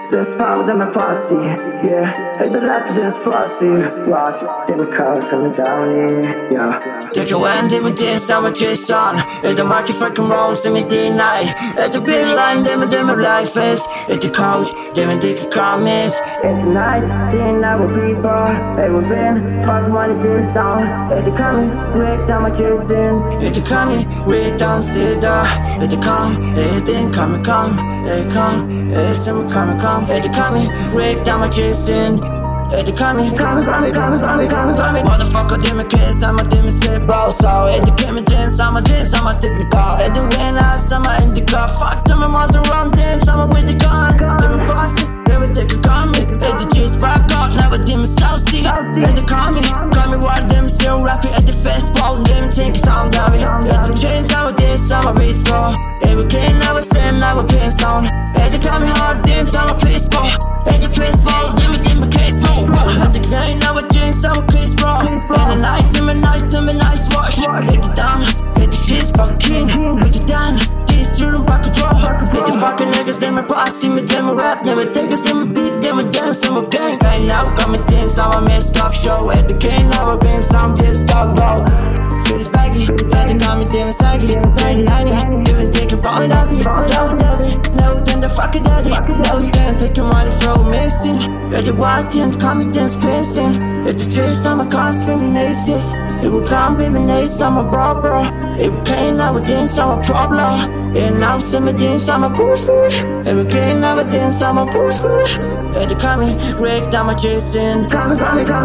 There's power in my party, yeah. Hey, the lights is frosty. Watch, then the cars coming down, yeah. Jag kan vända med din samma tillstånd. Utan marken fucking rolls, med din nej. Efter billine, det med life is. Efter coach, det med dicka comments. It's night, seeing now with people. Hey, we've been, fuck money to the sound. It's coming, break down my children. Efter coming, break down sida. Efter come, everything come. Hey, come, everything come. Efter coming, break down my children. Efter coming, motherfucker, det med kiss, samma det med sit bro. Så efter kemi jeans, samma teknikal. Efter winner, samma indika. Fuck dem med monster run dem, samma with the gun. Det med bossy, det med dicka kami. Efter juice rock out, never det med saucy. Efter kami what dem still rapping. Efter festball, dem tänker sound gavi. Efter chain, samma det, samma beats go. Every can never send, never pin sound. Efter kami hard dem, samma pissball. Efter pissball, dem med case bro. Efter game, never jeans, samma kiss bro. And the night, dem med nice wash. Efter down, efter shit's fucking. Efter down, this shooting back a draw. Efter fucking niggas, dem med posse, med dem med rap. Dem med takers, dem med beat, dem med dance, dem med gang. Right now, coming in, samma messed up show. Efter game, never been some just stop go. Feel this baggy, efter coming in, saggy. Very ninety, even taking ball daddy. No, then the fucking daddy. No, stand, taking money from missing. Efter watching, coming dance pissing. Efter chase, I'm a constant naces. It will come, baby, nice, I'm a bro. It will came out with this, I'm a problem. And now, some of this, I'm a push. It will came out with this, I'm a push. Had to come in, break down my Jason. Had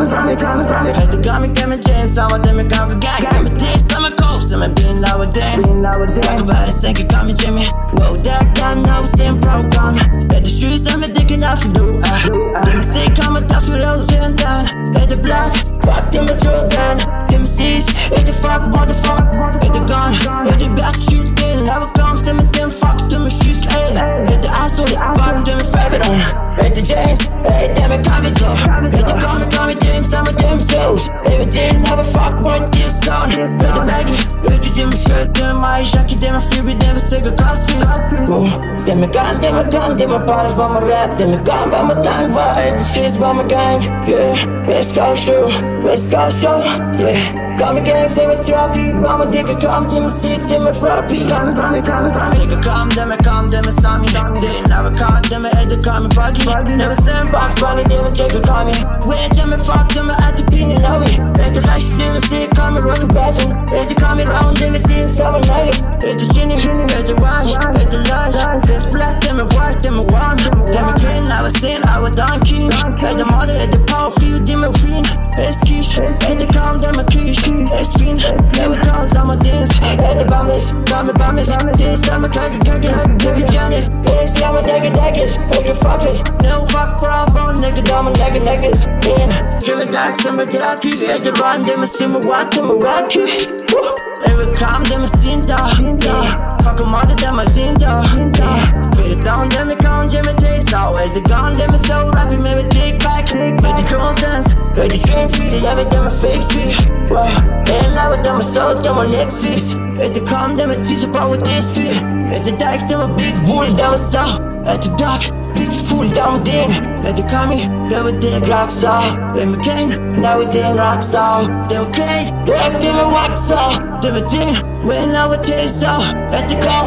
to come in, get my jeans, I'm a demi, come again. Come with this, I'm a coast, I'm a bean nowadays. Talk about it, think it, come in, Jimmy. Whoa, that guy, now same program. Had the shoes, I'm a dick enough to do. Let me say, come a tough with those and done. Had the block, fuck them, a Jordan. Them seas, hit the fuck, motherfucker. Hit the gun, hit the back, shoot, then never comes, them and them, fuck them, and shoot, hey. Hit the asshole, fuck them, and favorite on. Hit the James, hey, damn it, copy so. Hit the Tommy James, some of them shows. Everything, never fuck, with this song. Hit the baggy, hit the them, shirt, them, my shaky, them, a freebie, them, a cigarette, cross piece. Them a gun, them a bodies, by my rap, them a gun, by my tongue, hit the shits, by my gang, yeah. Let's go show, yeah. Come again, say what you are, people. I'm a digger, come, them a sick, them a frappy. Nigga, come, them a stomach. They never caught them, a head to come and buggy. Never send box, running, them a jigger, call me. Wait, them a fuck, them a at the pin and love it. Let the rush, them a sick, come and rock a basin. Let the come around, them a dance, have a night. Let the genie, let the wash, let the light. There's black, them a white, them a one. Them a green, I was saying, I was donkey. Let the mother, let the power feel, them a fiend. Excuse, let the calm, them a kish. Spin, never calls, I'm a dance. Let the bombers, this, I'm a kaggers. Every Janice, yes, I'm a daggers. Every fuckers, no fuck problem, nigga, dumb and niggas. In, driven back, some of the lucky. At the run, them a simmer, what, them a rocky. Every calm, them a sinta. Fuck a mother, them a sinta. With the sound, them a count, them a taste out. At the gun, them a so rappy, maybe take back. With the drone dance, with the train feed, the other, them a fake feed. And now with them a soul, them a next fist. At the calm, them a teach about with this feet. At the dikes, them a big bull, them a star. At the dark, big fool, down then. At the coming, them a dead rock star. Them a cane, now we dead rock star. Them a cane, them a rock star. Them a thing, when I would taste star. At the go.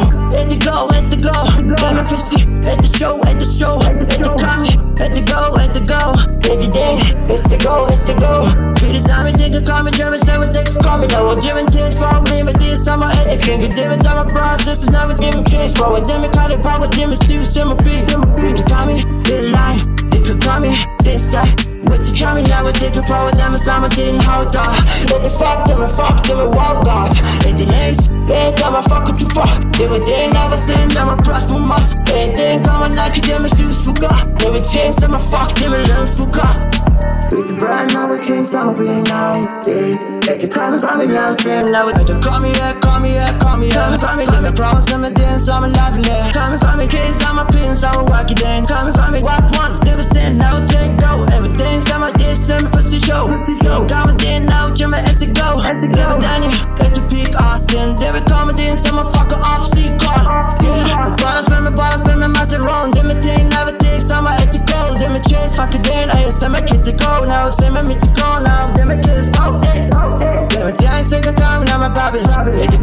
Them a pussy, at the show. At the coming, at the go. At the day, it's the go. Pretty time, they can call me German, seven, they can call me now. I'm giving tips for me, but this time I had the king. Different time I process, it's never different case, bro. With them, I call it power, them, it's still similar. They can call me, they lie. They can call me, they say. What you try me now, we take a power, them, it's I'm a didn't hold on. Let the fuck them, and walk out. At the next, they come, I fuck with you, fuck. They were there, never seen them, I prosper must. They didn't come and knock you, them, it's still sugar. They were changed, them, I fuck them, and learn sugar. With the brand, now we can't stop being now, yeah. Let the call me now, spin now. Let the call me, Call me, let me promise, let me dance, I'm alive, yeah. Call me, kids, I'm a prince, I'm a wacky then. Call me, walk one, never send, now take go. Everything's on my dance, let me push the show. Yo, call me then, now, Jimmy, as to go. Never done it, at the peak, Austin. Never call me then, I'm a fucker off, see, call. Yeah, bottles, spend me, master wrong. Them a thing, never takes, I'm a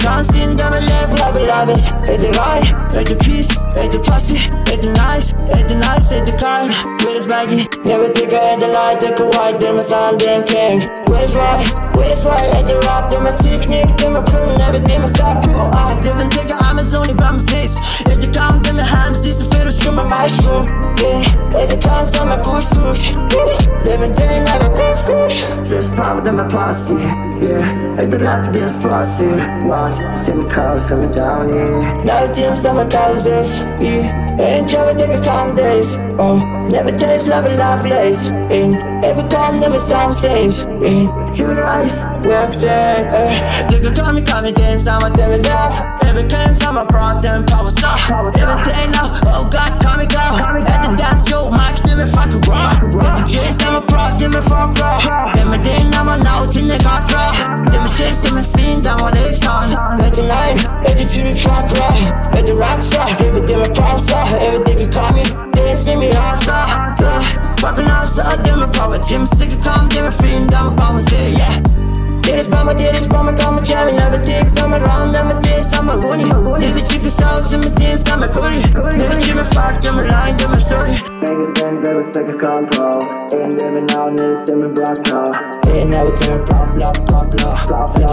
can't see them love it. Hit the right, hit the peace, hit the pussy, hit the nice, hit the nice, hit the kind. With his baggy, never take a head the light, take a white, then my son, then king. With his white, hit the rap, then my technique, then my crew, never did my stop. I didn't take a Amazon by my six. Hit the calm, then my ham, sees the fiddle, stream my mushroom. Yeah, hit the cans, then my push. Living day, never push. Just power, then my posse. Yeah, hit the rap, this posse. Watch, then my cars coming down, yeah. Now teams, then my causes, yeah. Enjoy take a calm days. Oh, never taste love and love lace. In every calm, never sound safe. In shoot eyes, work there. Take a call me, dance, I'm a damn enough. Every claims, I'm a problem, power stop. Everything now, oh God, call me go. At the dance, yo, Mike, do me fucking raw. Get the J's, I'm a pro, give me fuck raw. Then my day, I'm a now, till they got raw. Then my shit, then my fiend, I'm on the on. At the 9, at the 2 truck raw. At the rock star, everything my props are. Everything you call me, they didn't see me outside. Fucking outside, then my power. Jim, sick of calm, then my fiend, I'm a power, say, yeah. Did this by my, got my jammy. Never dicks, I'm around, never diss, I'm a rooney. Never cheap yourselves in my dance, I'm a goodie. Never cheap me fuck, then my line, then my story. Niggas been never take a control. Ain't living out, niggas in my block, Ain't never turn blah, blah, blah, blah.